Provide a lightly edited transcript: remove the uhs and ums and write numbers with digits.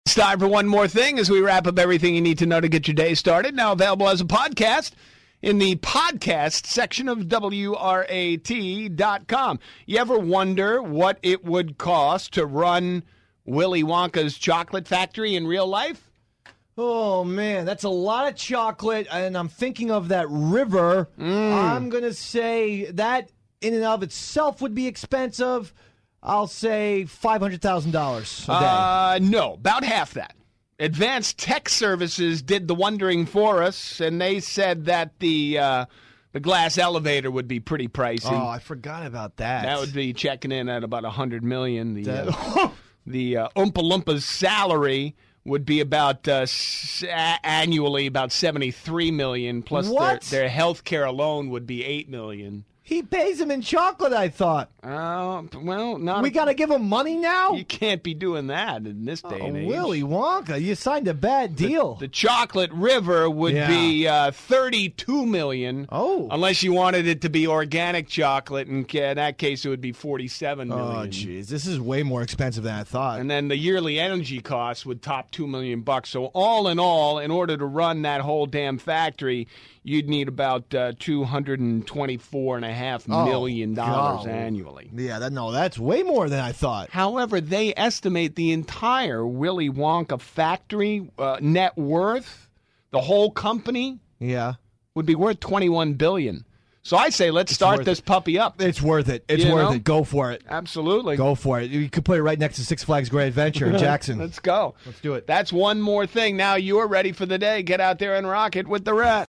It's time for one more thing as we wrap up everything you need to know to get your day started. Now available as a podcast in the podcast section of WRAT.com. You ever wonder what it would cost to run Willy Wonka's chocolate factory in real life? Oh, man, that's a lot of chocolate, and I'm thinking of that river. I'm going to say that in and of itself would be expensive. I'll say $500,000 a day. No, about half that. Advanced Tech Services did the wondering for us, and they said that the glass elevator would be pretty pricey. Oh, I forgot about that. That would be checking in at about $100 million. The Oompa Loompa's salary would be about annually about $73 million. Plus their health care alone would be $8 million. He pays him in chocolate, I thought. Well, not. We got to give him money now? You can't be doing that in this day and age. Willy Wonka, you signed a bad deal. The chocolate river would be $32 million. Oh. Unless you wanted it to be organic chocolate. In that case, it would be $47 million. Oh, jeez. This is way more expensive than I thought. And then the yearly energy costs would top $2 million. So all in all, in order to run that whole damn factory, you'd need about $224.5 million annually. Yeah, that's way more than I thought. However, they estimate the entire Willy Wonka factory net worth, the whole company, would be worth $21 billion. So I say let's start this puppy up. It's worth it. It's worth it. Go for it. Absolutely. Go for it. You could put it right next to Six Flags Great Adventure in Jackson. Let's go. Let's do it. That's one more thing. Now you're ready for the day. Get out there and rock it with the Rat.